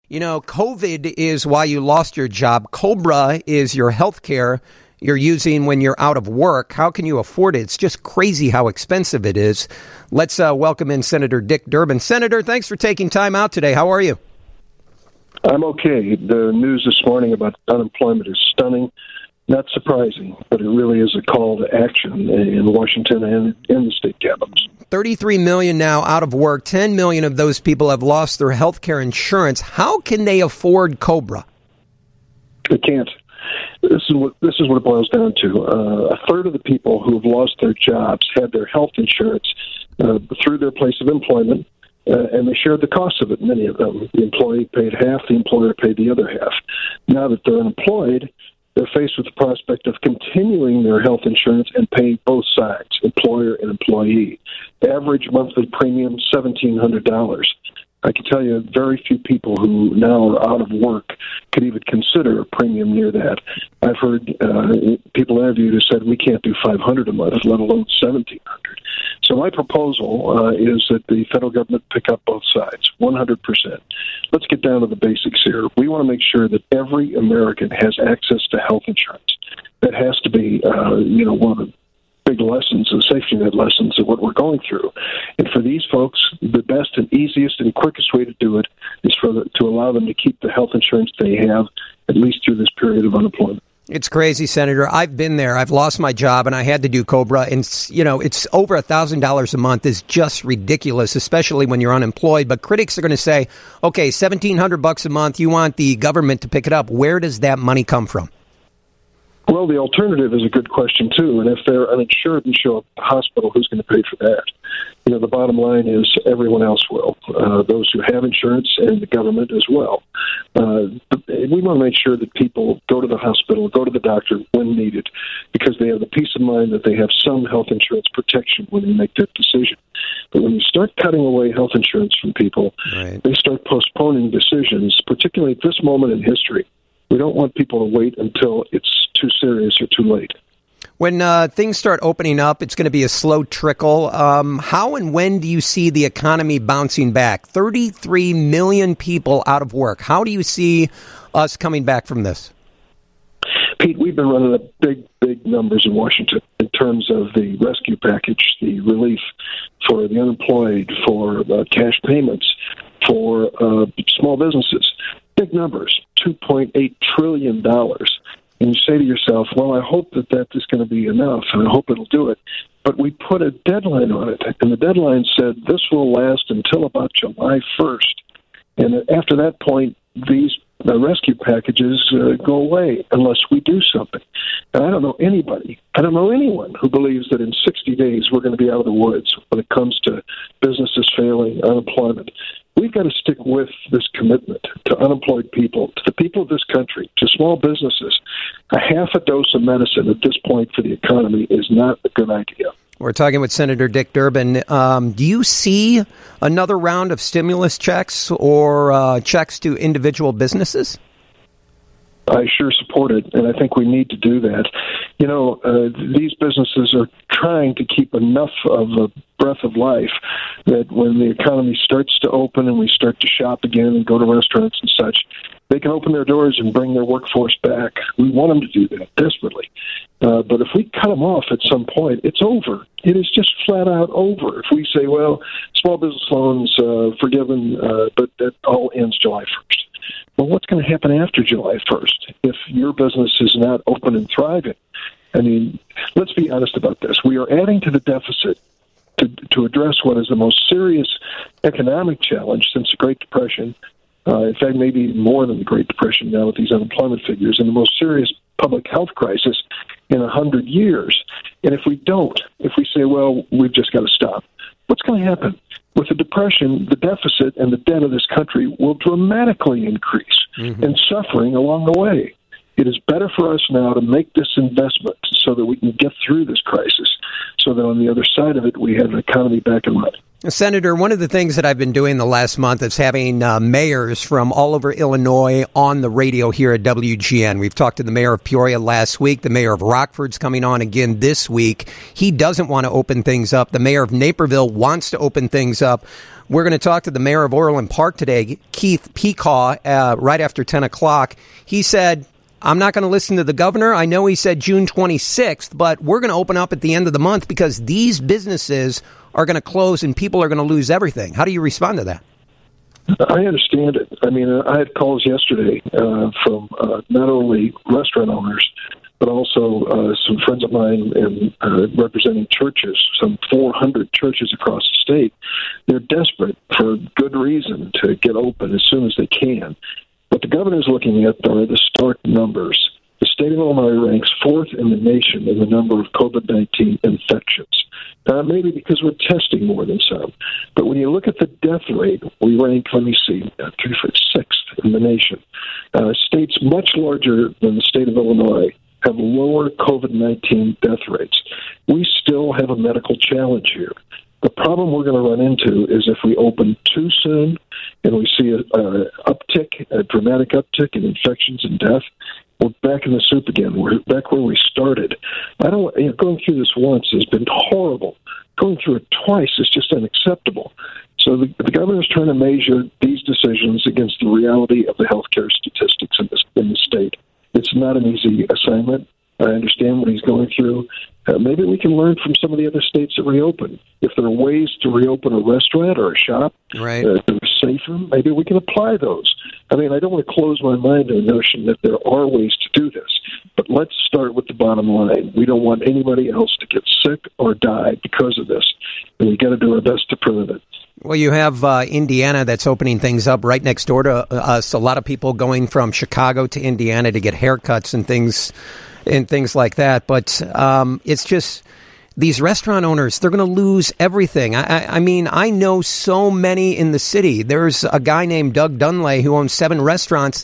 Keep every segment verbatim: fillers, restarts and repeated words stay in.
You know, COVID is why you lost your job. COBRA is your health care you're using when you're out of work. How can you afford it? It's just crazy how expensive it is. Let's uh, welcome in Senator Dick Durbin. Senator, thanks for taking time out today. How are you? I'm okay. The news this morning about unemployment is stunning. Not surprising, but it really is a call to action in Washington and in the state capitals. thirty-three million now out of work. ten million of those people have lost their health care insurance. How can they afford COBRA? They can't. This is what this is what it boils down to. Uh, a third of the people who have lost their jobs had their health insurance uh, through their place of employment, uh, and they shared the cost of it, many of them. The employee paid half, the employer paid the other half. Now that they're unemployed, they're faced with the prospect of continuing their health insurance and paying both sides, employer and employee. Average monthly premium, seventeen hundred dollars. I can tell you very few people who now are out of work could even consider a premium near that. I've heard uh, people interviewed who said we can't do five hundred dollars a month, let alone seventeen hundred dollars. So my proposal uh, is that the federal government pick up both sides, one hundred percent. Let's get down to the basics here. We want to make sure that every American has access to health insurance. That has to be, uh, you know, one of the big lessons, the safety net lessons of what we're going through. And for these folks, the best and easiest and quickest way to do it is for the, to allow them to keep the health insurance they have, at least through this period of unemployment. It's crazy, Senator. I've been there. I've lost my job, and I had to do COBRA. And, you know, it's over one thousand dollars a month is just ridiculous, especially when you're unemployed. But critics are going to say, okay, seventeen hundred bucks a month, you want the government to pick it up. Where does that money come from? Well, the alternative is a good question, too. And if they're uninsured and show up at the hospital, who's going to pay for that? You know, the bottom line is everyone else will, uh, those who have insurance and the government as well. Uh, we want to make sure that people go to the hospital, go to the doctor when needed, because they have the peace of mind that they have some health insurance protection when they make that decision. But when you start cutting away health insurance from people, right, they start postponing decisions, particularly at this moment in history. We don't want people to wait until it's too serious or too late. When uh, things start opening up, it's going to be a slow trickle. Um, how and when do you see the economy bouncing back? thirty-three million people out of work. How do you see us coming back from this? Pete, we've been running up big, big numbers in Washington in terms of the rescue package, the relief for the unemployed, for uh, cash payments, for uh, small businesses. Big numbers, two point eight trillion dollars. And you say to yourself, well, I hope that that is going to be enough, and I hope it'll do it. But we put a deadline on it, and the deadline said this will last until about July first. And after that point, these the rescue packages uh, go away unless we do something. And I don't know anybody, I don't know anyone who believes that in sixty days we're going to be out of the woods when it comes to businesses failing, unemployment. We've got to stick with this commitment to unemployed people, to the people of this country, to small businesses. A half a dose of medicine at this point for the economy is not a good idea. We're talking with Senator Dick Durbin. Um, do you see another round of stimulus checks or uh, checks to individual businesses? I sure support it, and I think we need to do that. You know, uh, these businesses are trying to keep enough of a breath of life that when the economy starts to open and we start to shop again and go to restaurants and such, they can open their doors and bring their workforce back. We want them to do that desperately. Uh, but if we cut them off at some point, it's over. It is just flat out over. If we say, well, small business loans uh, forgiven, uh, but that all ends July first. Well, what's going to happen after July first if your business is not open and thriving? I mean, let's be honest about this. We are adding to the deficit to, to address what is the most serious economic challenge since the Great Depression. Uh, in fact, maybe more than the Great Depression now with these unemployment figures, and the most serious public health crisis in a hundred years. And if we don't, if we say, well, we've just got to stop, what's going to happen? With the Depression, the deficit and the debt of this country will dramatically increase, mm-hmm. and suffering along the way. It is better for us now to make this investment so that we can get through this crisis, so that on the other side of it, we have an economy back and running. Senator, one of the things that I've been doing the last month is having uh, mayors from all over Illinois on the radio here at W G N. We've talked to the mayor of Peoria last week. The mayor of Rockford's coming on again this week. He doesn't want to open things up. The mayor of Naperville wants to open things up. We're going to talk to the mayor of Orland Park today, Keith Pecaw, uh, right after ten o'clock. He said, I'm not going to listen to the governor. I know he said June twenty-sixth, but we're going to open up at the end of the month because these businesses are going to close and people are going to lose everything. How do you respond to that? I understand it. I mean, I had calls yesterday uh, from uh, not only restaurant owners, but also uh, some friends of mine and uh, representing churches, some four hundred churches across the state. They're desperate for good reason to get open as soon as they can. What the governor's looking at are the stark numbers. The state of Illinois ranks fourth in the nation in the number of COVID nineteen infections. Uh, maybe because we're testing more than some. But when you look at the death rate, we rank, let me see, uh, sixth in the nation. Uh, states much larger than the state of Illinois have lower COVID nineteen death rates. We still have a medical challenge here. The problem we're going to run into is if we open too soon and we see an uptick, a dramatic uptick in infections and death, we're back in the soup again. We're back where we started. I don't. You know, going through this once has been horrible. Going through it twice is just unacceptable. So the, the governor's trying to measure these decisions against the reality of the healthcare statistics in this in the state. It's not an easy assignment. I understand what he's going through. Uh, maybe we can learn from some of the other states that reopen. If there are ways to reopen a restaurant or a shop right. uh, that are safer, maybe we can apply those. I mean, I don't want to close my mind to the notion that there are ways to do this. But let's start with the bottom line. We don't want anybody else to get sick or die because of this. And we've got to do our best to prevent it. Well, you have uh, Indiana that's opening things up right next door to us. A lot of people going from Chicago to Indiana to get haircuts and things and things like that. But um, it's just these restaurant owners, they're going to lose everything. I, I, I mean, I know so many in the city. There's a guy named Doug Dunlay who owns seven restaurants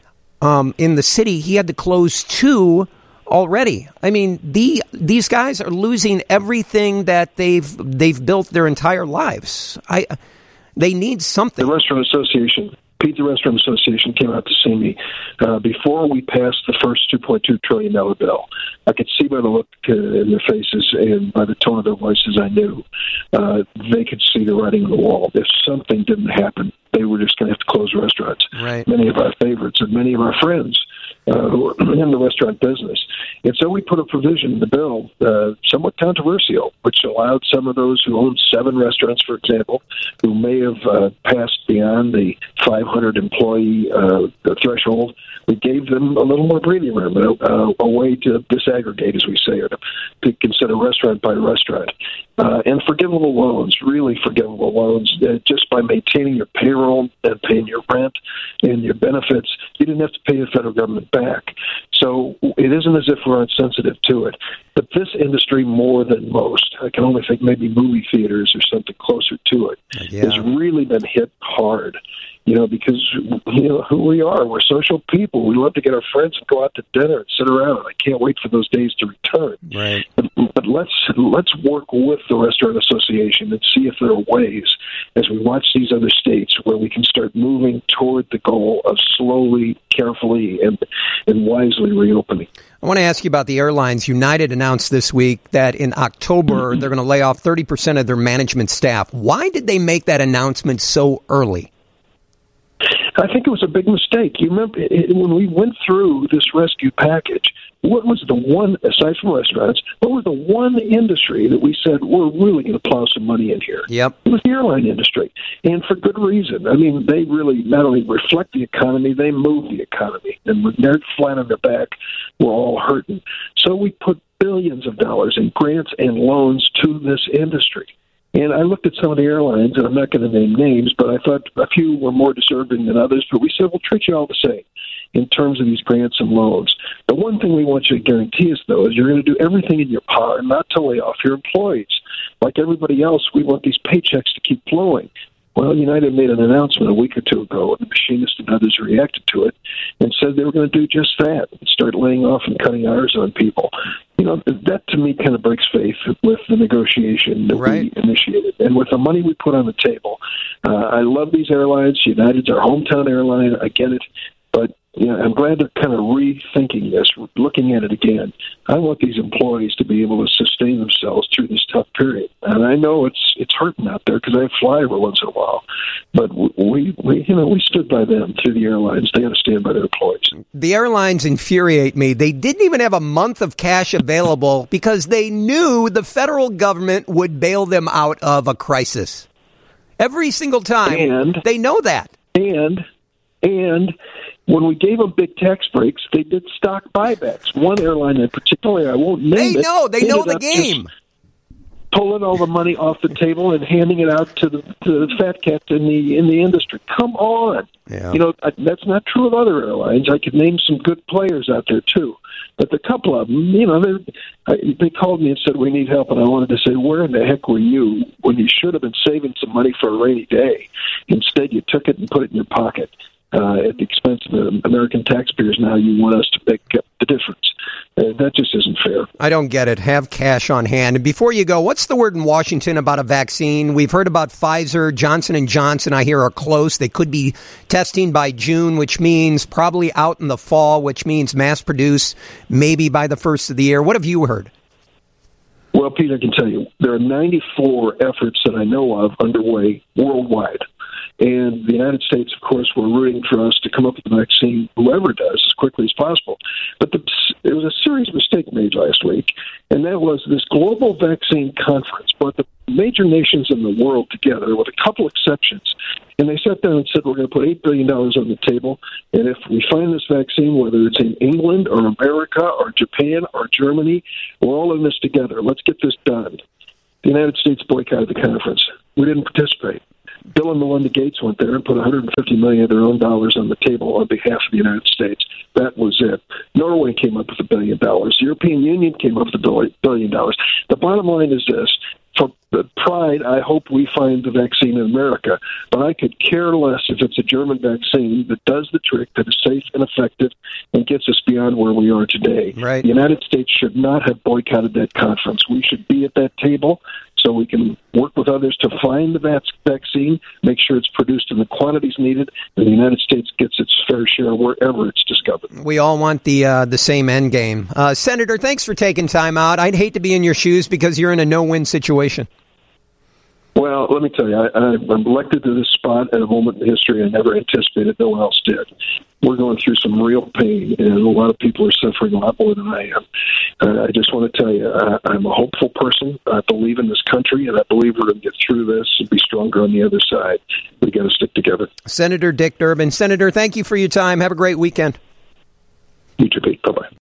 um, in the city. He had to close two already. I mean, the these guys are losing everything that they've they've built their entire lives. I they need something. The Restaurant Association, Pizza Restaurant Association, came out to see me uh, before we passed the first two point two trillion dollars bill. I could see by the look uh, in their faces and by the tone of their voices, I knew uh, they could see the writing on the wall. If something didn't happen, they were just going to have to close restaurants. Right. Many of our favorites and many of our friends Uh, who are in the restaurant business. And so we put a provision in the bill, uh, somewhat controversial, which allowed some of those who own seven restaurants, for example, who may have uh, passed beyond the five hundred employee uh, threshold, we gave them a little more breathing room, uh, a way to disaggregate, as we say, or to, to consider restaurant by restaurant. Uh, and forgivable loans, really forgivable loans, uh, just by maintaining your payroll and paying your rent and your benefits, you didn't have to pay the federal government back. So it isn't as if we're insensitive to it. But this industry, more than most, I can only think maybe movie theaters or something closer to it, yeah. has really been hit hard. You know, because, you know, who we are. We're social people. We love to get our friends and go out to dinner and sit around. I can't wait for those days to return. Right. But, but let's let's work with the Restaurant Association and see if there are ways, as we watch these other states, where we can start moving toward the goal of slowly, carefully, and, and wisely reopening. I want to ask you about the airlines. United announced this week that in October they're going to lay off thirty percent of their management staff. Why did they make that announcement so early? I think it was a big mistake. You remember it, when we went through this rescue package, what was the one, aside from restaurants, what was the one industry that we said we're really going to plow some money in here? Yep. It was the airline industry, and for good reason. I mean, they really not only reflect the economy, they move the economy. And when they're flat on their back, we're all hurting. So we put billions of dollars in grants and loans to this industry. And I looked at some of the airlines, and I'm not going to name names, but I thought a few were more deserving than others. But we said, we'll treat you all the same in terms of these grants and loans. The one thing we want you to guarantee us, though, is you're going to do everything in your power not to lay off your employees. Like everybody else, we want these paychecks to keep flowing. Well, United made an announcement a week or two ago, and the machinists and others reacted to it and said they were going to do just that, start laying off and cutting hours on people. you know, that to me kind of breaks faith with the negotiation that right. we initiated. And with the money we put on the table, uh, I love these airlines. United's our hometown airline. I get it. But you know, I'm glad they're kind of rethinking this, looking at it again. I want these employees to be able to sustain themselves through this tough period. And I know it's it's hurting out there because I fly every once in a while. But we, we, you know, we stood by them through the airlines. They got to stand by their employees. The airlines infuriate me. They didn't even have a month of cash available because they knew the federal government would bail them out of a crisis. Every single time. And, they know that. And, and... when we gave them big tax breaks, they did stock buybacks. One airline in particular, I won't name they it. Know, they know the game. Pulling all the money off the table and handing it out to the, to the fat cats in the in the industry. Come on. Yeah. You know, that's not true of other airlines. I could name some good players out there, too. But the couple of them, you know, they called me and said, we need help. And I wanted to say, where in the heck were you when you should have been saving some money for a rainy day? Instead, you took it and put it in your pocket. Uh, at the expense of the American taxpayers, now you want us to make up the difference. Uh, that just isn't fair. I don't get it. Have cash on hand. And before you go, what's the word in Washington about a vaccine? We've heard about Pfizer, Johnson and Johnson, I hear, are close. They could be testing by June, which means probably out in the fall, which means mass produce maybe by the first of the year. What have you heard? Well, Pete, I can tell you, there are ninety-four efforts that I know of underway worldwide. And the United States, of course, were rooting for us to come up with a vaccine, whoever does, as quickly as possible. But the, there was a serious mistake made last week, and that was this global vaccine conference brought the major nations in the world together, with a couple exceptions. And they sat down and said, we're going to put eight billion dollars on the table, and if we find this vaccine, whether it's in England or America or Japan or Germany, we're all in this together. Let's get this done. The United States boycotted the conference. We didn't participate. Bill and Melinda Gates went there and put one hundred fifty million dollars of their own dollars on the table on behalf of the United States. That was it. Norway came up with a billion dollars. The European Union came up with a billion dollars. The bottom line is this. For pride, I hope we find the vaccine in America, but I could care less if it's a German vaccine that does the trick, that is safe and effective, and gets us beyond where we are today. Right. The United States should not have boycotted that conference. We should be at that table so we can work with others to find the vac- vaccine, make sure it's produced in the quantities needed, and the United States gets its fair share wherever it's discovered. We all want the uh, the same end game. Uh, Senator, thanks for taking time out. I'd hate to be in your shoes because you're in a no-win situation. Well, let me tell you, I, I'm elected to this spot at a moment in history I never anticipated. No one else did. We're going through some real pain, and a lot of people are suffering a lot more than I am. Uh, I just want to tell you, I, I'm a hopeful person. I believe in this country, and I believe we're going to get through this and be stronger on the other side. We got to stick together. Senator Dick Durbin. Senator, thank you for your time. Have a great weekend. You too, Pete. Bye-bye.